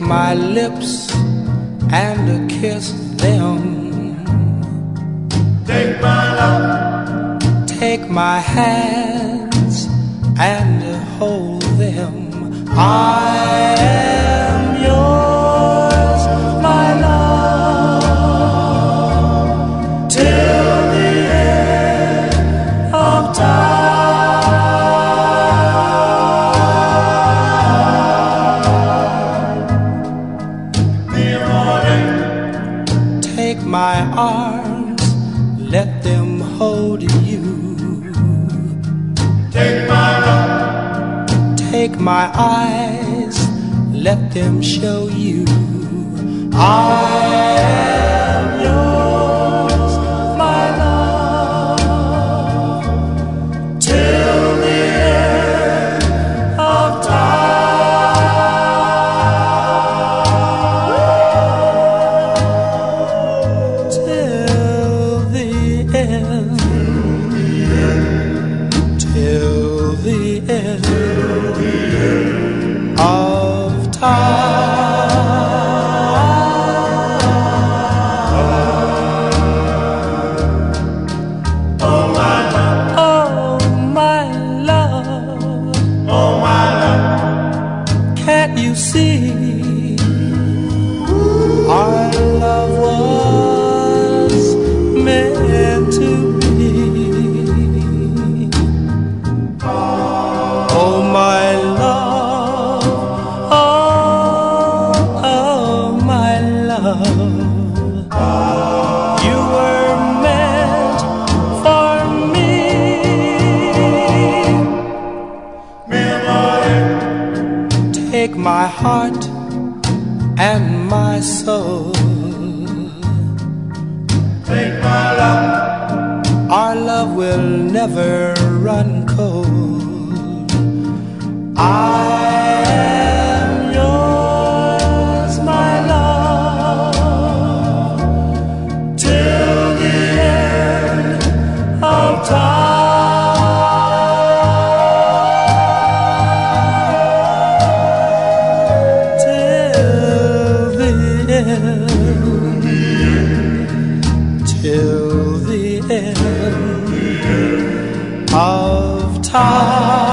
my lips and kiss them. Take my love. Take my hands and hold them. I am yours, my love, till the end of time. Dear morning. Take my arms, let them hold you. Take my love. Take my eyes, let them show you I am yours, my love, till the end of time. Till the end. Till the end of time. Oh my love. Oh my love. Oh my love. Can't you see our love was meant to be? Oh my love, oh my love, you were meant for me. Take my heart and my soul. Take my love. Our love will never run cold. I am yours, my love, till the end of time. Till the end. Till the end of time.